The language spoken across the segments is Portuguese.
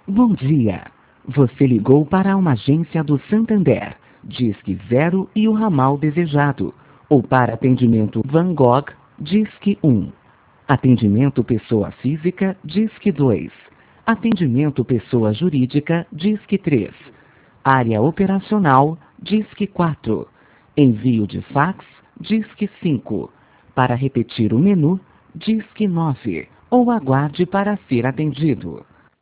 Bom dia. Você ligou para uma agência do Santander. Disque 0 e o ramal desejado. Ou para atendimento Van Gogh, Disque 1. Atendimento pessoa física, Disque 2. Atendimento pessoa jurídica, Disque 3. Área operacional, Disque 4. Envio de fax, Disque 5. Para repetir o menu, Disque 9. Ou aguarde para ser atendido.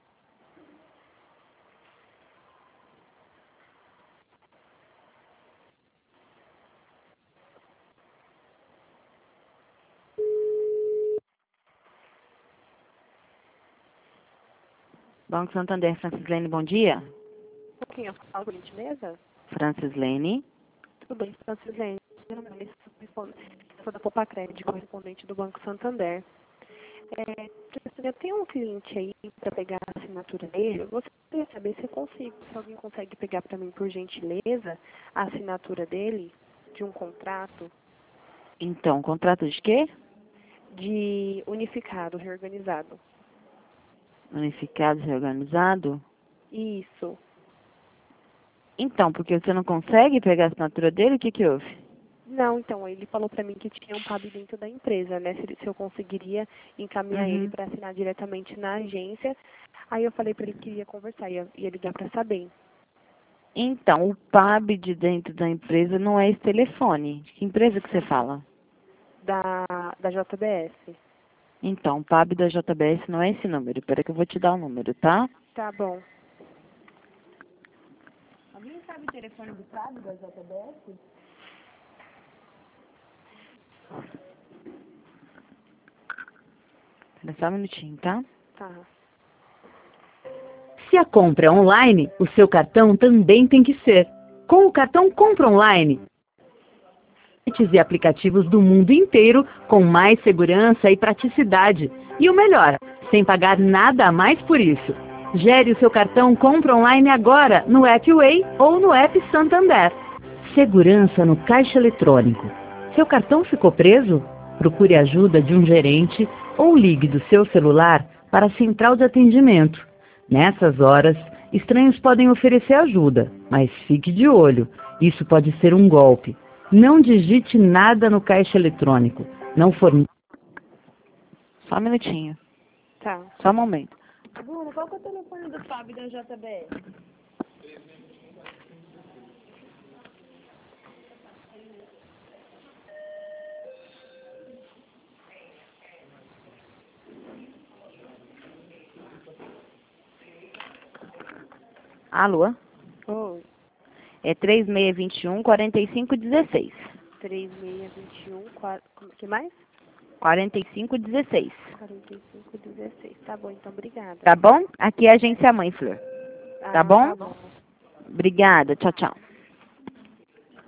Banco Santander, Francislene, bom dia. Quem eu falo, por gentileza? Francislene. Tudo bem, Francislene. Meu nome é sou da Popa Crédito, correspondente do Banco Santander. Francislene, eu tenho um cliente aí para pegar a assinatura dele. Eu gostaria de saber se alguém consegue pegar para mim, por gentileza, a assinatura dele, de um contrato Então, contrato de quê? de unificado, reorganizado. Unificado, reorganizado? Isso. Então, porque você não consegue pegar a assinatura dele, o que que houve? Não, então, ele falou para mim que tinha um PAB dentro da empresa, né? Se eu conseguiria encaminhar ele para assinar diretamente na agência. Aí eu falei para ele que ia conversar, ia ligar para saber. Então, o PAB de dentro da empresa não é esse telefone. Que empresa que você fala? Da JBS. Então, o PAB da JBS não é esse número. Espera que eu vou te dar o número, tá? Tá bom. Alguém sabe o telefone do PAB da JBS? Espera só um minutinho, tá? Tá. Se a compra é online, o seu cartão também tem que ser. Com o cartão Compra Online, sites e aplicativos do mundo inteiro com mais segurança e praticidade. E o melhor, sem pagar nada a mais por isso. Gere o seu cartão Compra Online agora no app Way ou no app Santander. Segurança no caixa eletrônico. Seu cartão ficou preso? Procure a ajuda de um gerente ou ligue do seu celular para a central de atendimento. Nessas horas, estranhos podem oferecer ajuda, mas fique de olho. Isso pode ser um golpe. Não digite nada no caixa eletrônico. Não forneça. Só um minutinho. Tá. Só um momento. Bruno, qual que é o telefone do PAB da JBS? Alô? Oi. É 3621-4516. 3621, que mais? 4516. 4516. Tá bom, então, obrigada. Tá bom? Aqui é a agência Mãe, Flor. Tá bom? Tá bom. Obrigada. Tchau, tchau.